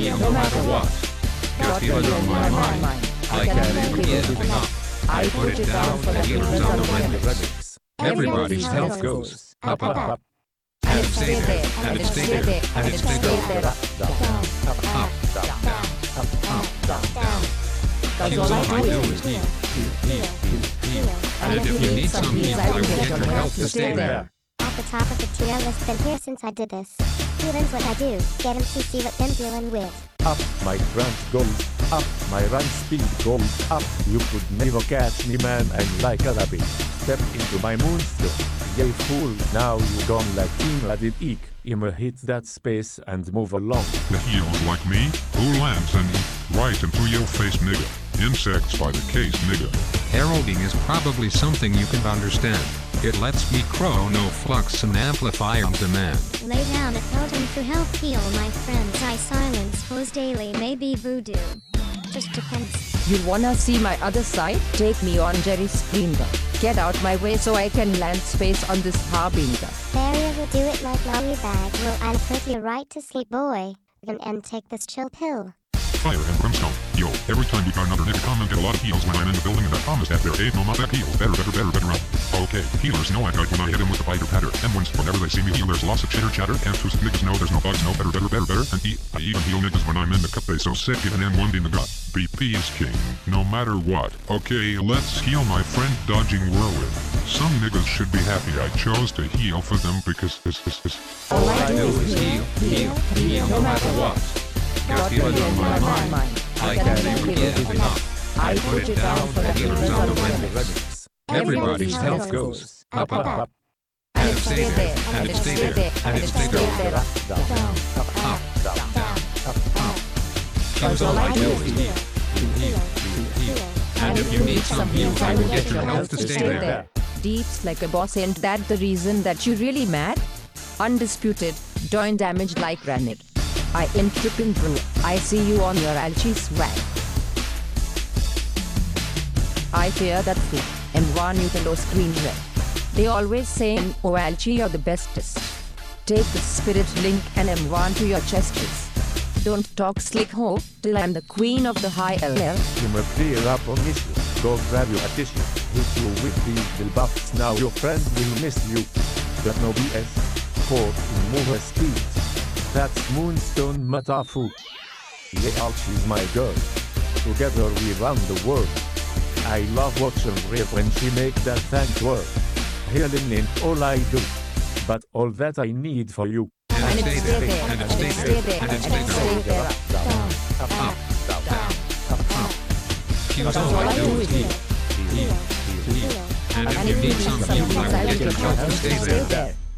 heal no matter what. Got healers on my mind. I can't get enough. I put it down for the healers on the remix. Everybody's health goes up, up, up. And it stays there, and it stays there, and it stays there. Up, down, down. Cause all I do is heal, heal, heal, heal. And if you need some heal, I will get your health to stay there. At the top of the tier list, been here since I did this. Healing's what I do, get him to see what them dealing with. Up, my front goes up, my run speed goes up. You could never catch me, man, I'm like a rabbit. Step into my moonstone, yay fool, now you gone like King Radid Eek. Immer hit that space and move along. The heels like me, who lands and eat right into your face, nigga. Insects by the case, nigga. Heralding is probably something you can understand. It lets me crow no flux and amplify on demand. Lay down a totem to help heal my friends. I silence foes daily, maybe voodoo. Just depends. You wanna see my other side? Take me on Jerry Springer. Get out my way so I can land space on this harbinger. Barrier will do it like lollybag. Well, I'll put you right to sleep, boy. And take this chill pill. Fire and brimstone. Yo, every time you got another nigga comment, get a lot of heals when I'm in the building and I promise that there ain't no more that heal. Better. Okay, healers know I got when I hit him with the biter patter. And whenever they see me heal, there's lots of chitter chatter. And two niggas know there's no bugs, no better. And I even heal niggas when I'm in the cup. They so sick, giving N1 in the gut. BP is king, no matter what. Okay, let's heal my friend Dodging Whirlwind. Some niggas should be happy I chose to heal for them because this. All I do is heal no matter what. Got healers on my mind. I can't even get enough. I put it down for the healers on the remix. Everybody's health goes up, up, up. And it stays there, and it stays there, and it stays there. Up, down. Cause all I do is heal. And if you need some heal, I will get your health to stay there. Deeps like a boss, ain't that the reason that you really mad? Undisputed, doing damage like granite. I ain't tripping, bro. I see you on your Alchi swag. I fear that fool. M1 you can go screen red. They always saying, oh Alchi you're the bestest. Take the spirit link and M1 to your chesters. Don't talk slick ho, till I'm the queen of the high LL. Immer clear up on issue. Go grab your addition. Hit you with these little buffs. Now your friend will miss you. But no BS. Caught in mover speed. That's Moonstone Matafu. Yeah, she's my girl. Together we run the world. I love watching her when she make that tank work. Healing ain't all I do, but all that I need for you. And it stays there, and it stays there, and it stays there. Up. Cause all I do is heal. And if you need some heal, I will get your health to stay there.